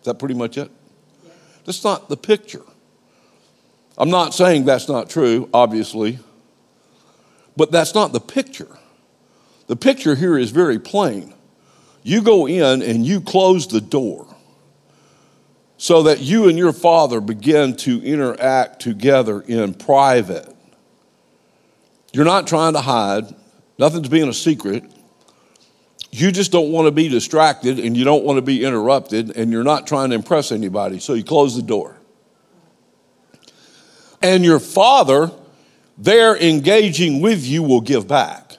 Is that pretty much it? That's not the picture. I'm not saying that's not true, obviously, but that's not the picture. The picture here is very plain. You go in and you close the door so that you and your Father begin to interact together in private. You're not trying to hide. Nothing's being a secret. You just don't want to be distracted and you don't want to be interrupted and you're not trying to impress anybody, so you close the door. And your Father, there engaging with you, will give back.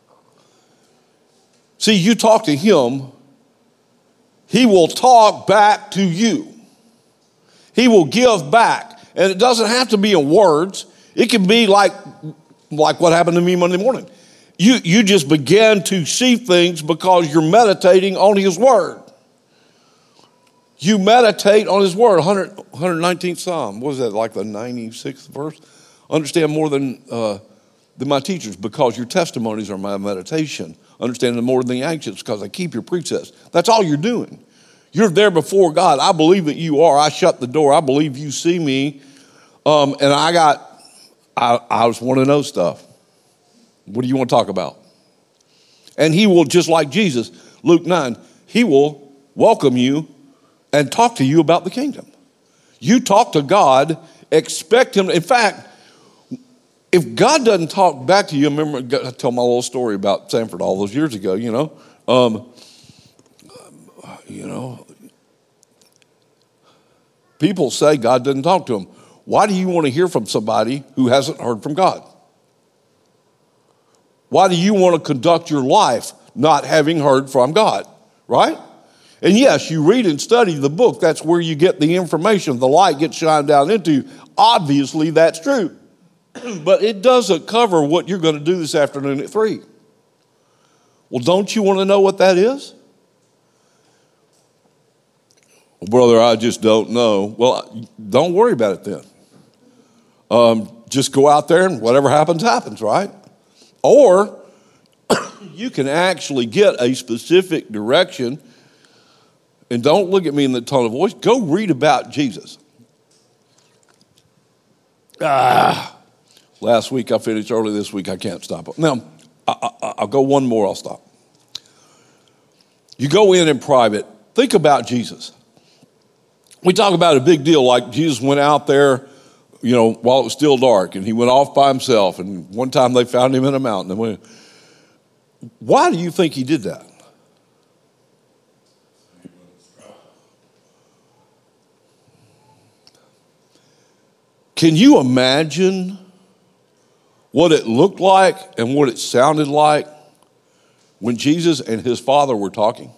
See, you talk to him, he will talk back to you. He will give back. And it doesn't have to be in words. It can be like what happened to me Monday morning. You just begin to see things because you're meditating on his word. You meditate on his word. 119th Psalm. What is that, like the 96th verse? Understand more than my teachers, because your testimonies are my meditation. Understand them more than the ancients, because I keep your precepts. That's all you're doing. You're there before God. I believe that you are. I shut the door. I believe you see me. And I just want to know stuff. What do you want to talk about? And he will, just like Jesus, Luke 9, he will welcome you and talk to you about the kingdom. You talk to God, expect him. In fact, if God doesn't talk back to you, I remember I told my little story about Sanford all those years ago, people say God doesn't talk to them. Why do you want to hear from somebody who hasn't heard from God? Why do you want to conduct your life not having heard from God, right? And yes, you read and study the book. That's where you get the information. The light gets shined down into you. Obviously, that's true. But it doesn't cover what you're going to do this afternoon at 3. Well, don't you want to know what that is? Well, brother, I just don't know. Well, don't worry about it then. Just go out there and whatever happens, happens, right? Or you can actually get a specific direction. And don't look at me in the tone of voice. Go read about Jesus. Last week I finished early. This week I can't stop. Now, I'll go one more, I'll stop. You go in private. Think about Jesus. We talk about a big deal like Jesus went out there, while it was still dark, and he went off by himself. And one time they found him in a mountain. Why do you think he did that? Can you imagine what it looked like and what it sounded like when Jesus and his Father were talking?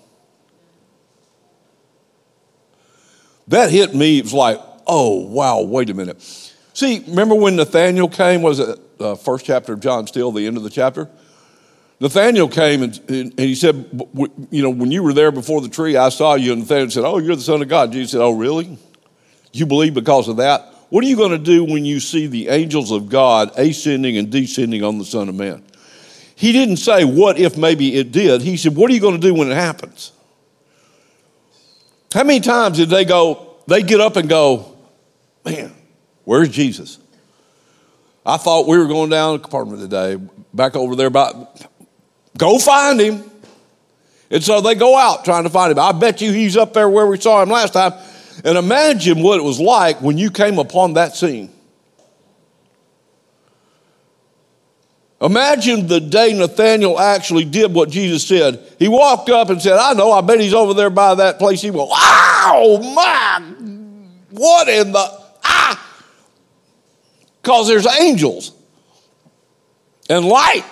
That hit me. It was like, oh, wow, wait a minute. See, remember when Nathanael came? Was it first chapter of John still, the end of the chapter? Nathanael came and he said, when you were there before the tree, I saw you. And Nathanael said, oh, you're the Son of God. Jesus said, oh, really? You believe because of that? What are you going to do when you see the angels of God ascending and descending on the Son of Man? He didn't say, what if maybe it did? He said, what are you going to do when it happens? How many times did they get up and go, man, where's Jesus? I thought we were going down the compartment today, back over there go find him. And so they go out trying to find him. I bet you he's up there where we saw him last time. And imagine what it was like when you came upon that scene. Imagine the day Nathanael actually did what Jesus said. He walked up and said, I bet he's over there by that place. He went, wow, my, what in the, because there's angels and light.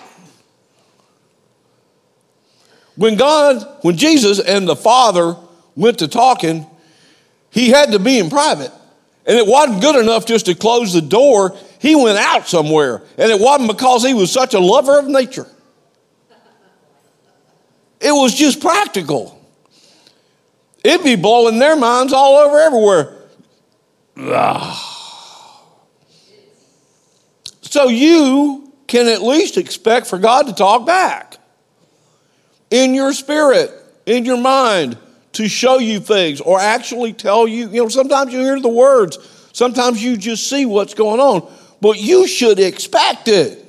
When Jesus and the Father went to talking, he had to be in private. And it wasn't good enough just to close the door. He went out somewhere. And it wasn't because he was such a lover of nature. It was just practical. It'd be blowing their minds all over everywhere. So you can at least expect for God to talk back. In your spirit, in your mind, to show you things or actually tell you. You know, sometimes you hear the words. Sometimes you just see what's going on. But you should expect it.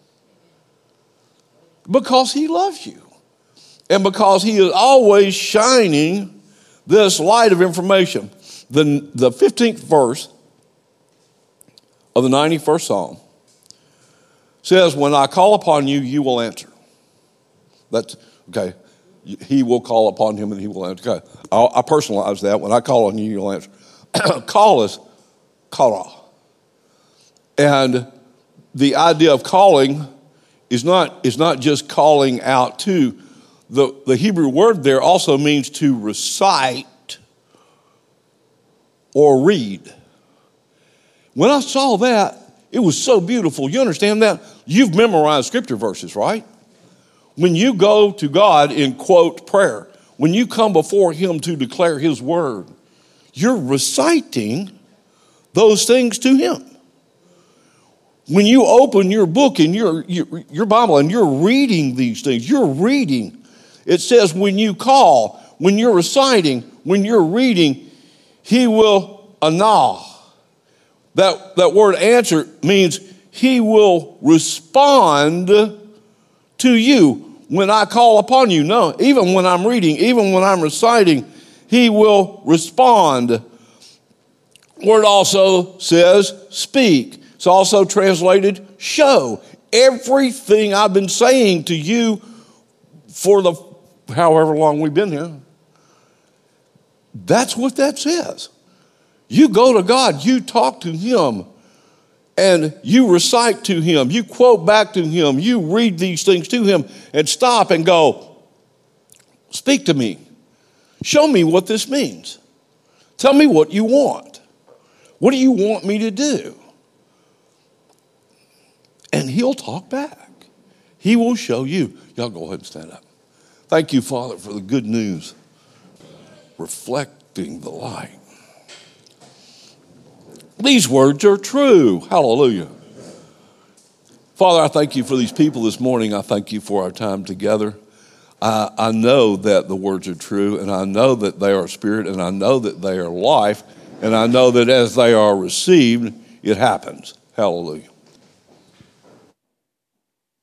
Because he loves you. And because he is always shining this light of information. The 15th verse of the 91st Psalm says, when I call upon you, you will answer. That's, okay, he will call upon him and he will answer. Okay, I personalize that. When I call on you, you'll answer. Call is kara. And the idea of calling is not just calling out to. The Hebrew word there also means to recite or read. When I saw that, it was so beautiful. You understand that? You've memorized scripture verses, right? When you go to God in quote prayer, when you come before him to declare his word, you're reciting those things to him. When you open your book and your Bible and you're reading these things, you're reading. It says when you call, when you're reciting, when you're reading, he will anah. That word answer means he will respond to you when I call upon you. No, even when I'm reading, even when I'm reciting, he will respond. Word also says speak. It's also translated show. Everything I've been saying to you for the however long we've been here, that's what that says. You go to God, you talk to him, and you recite to him, you quote back to him, you read these things to him, and stop and go, speak to me. Show me what this means. Tell me what you want. What do you want me to do? And he'll talk back. He will show you. Y'all go ahead and stand up. Thank you, Father, for the good news. Reflecting the light. These words are true. Hallelujah. Father, I thank you for these people this morning. I thank you for our time together. I know that the words are true, and I know that they are spirit, and I know that they are life, and I know that as they are received, it happens. Hallelujah.